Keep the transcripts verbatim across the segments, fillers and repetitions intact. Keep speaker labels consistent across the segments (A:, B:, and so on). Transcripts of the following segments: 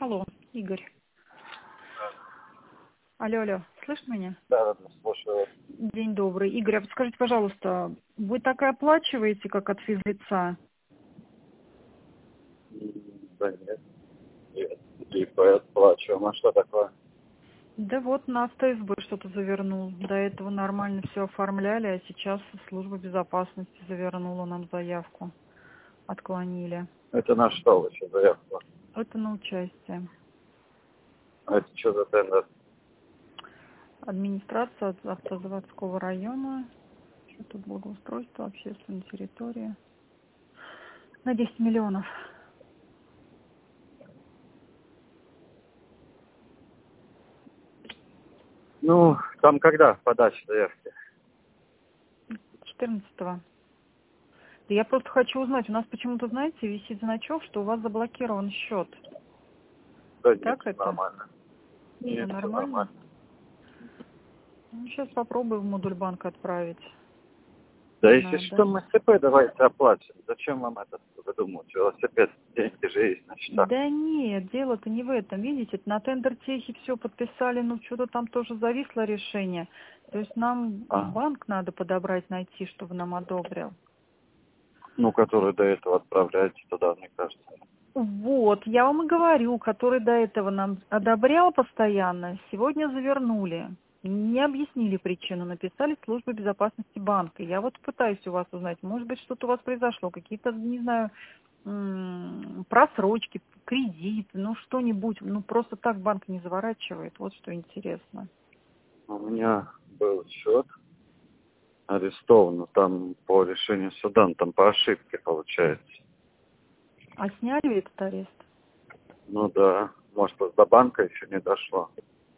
A: Алло, Игорь. Алло, алло, слышно меня?
B: Да, да, слушаю.
A: День добрый. Игорь, а подскажите, пожалуйста, вы так и оплачиваете, как от физлица?
B: Да нет. Нет. Типа отплачиваем. А что такое?
A: Да вот на АвтоСБ что-то завернул. До этого нормально все оформляли, а сейчас служба безопасности завернула нам заявку. Отклонили.
B: Это на что вы сейчас заявку?
A: Это на участие.
B: А это что за тендер?
A: Администрация от автозаводского района. Что-то благоустройство, общественной территории. На десять миллионов.
B: Ну, там когда подача заявки?
A: четырнадцатого. Да я просто хочу узнать, у нас почему-то, знаете, висит значок, что у вас заблокирован счет.
B: Да нет,
A: Так
B: всё
A: это?
B: нормально.
A: Все
B: Нет, все
A: нормально?
B: нормально.
A: Ну, сейчас попробую в модуль банка отправить.
B: Да если
A: Надо.
B: что, мы СП давайте оплатим. Зачем вам это выдумывать? Велосипед, деньги же есть на счетах.
A: Да нет, дело-то не в этом. Видите, на тендер техи все подписали, ну что-то там тоже зависло решение. То есть нам
B: А,
A: банк надо подобрать, найти, чтобы нам одобрил.
B: ну, который до этого отправляете туда, мне кажется.
A: Вот, я вам и говорю, который до этого нам одобрял постоянно, сегодня завернули. Не объяснили причину, написали в службу безопасности банка. Я вот пытаюсь у вас узнать, может быть, что-то у вас произошло, какие-то, не знаю, м, просрочки, кредиты, ну что-нибудь. Ну просто так банк не заворачивает, вот что интересно.
B: У меня был счет арестован, но там по решению суда, ну, там по ошибке получается.
A: А сняли этот арест?
B: Ну да, может, до банка еще не дошло.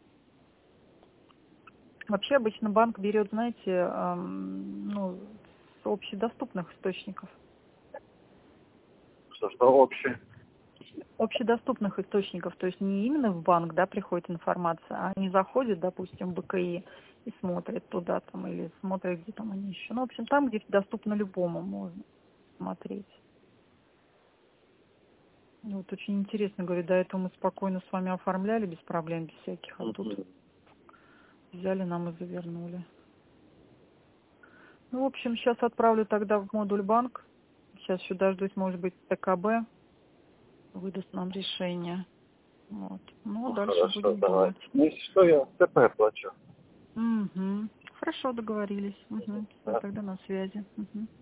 A: Вообще обычно банк берет, знаете, эм, ну, с общедоступных источников.
B: Что-что общее?
A: Общедоступных источников, то есть не именно в банк, да, приходит информация, а они заходят, допустим, в БКИ и смотрят туда там, или смотрят, где там они еще. Ну, в общем, там, где доступно любому, можно смотреть. Ну, вот очень интересно, говорю, до этого мы спокойно с вами оформляли, без проблем, без всяких, а тут
B: Мгм.
A: взяли нам и завернули. Ну, в общем, сейчас отправлю тогда в модуль банк. Сейчас еще дождусь, может быть, ТКБ выдаст нам решение. Вот. Ну, а
B: Ну,
A: дальше
B: хорошо,
A: будем
B: давайте.
A: думать.
B: Ну, если что, я ТП оплачу.
A: Угу. Хорошо, договорились. Угу. Все,
B: Да.
A: тогда на связи. Угу.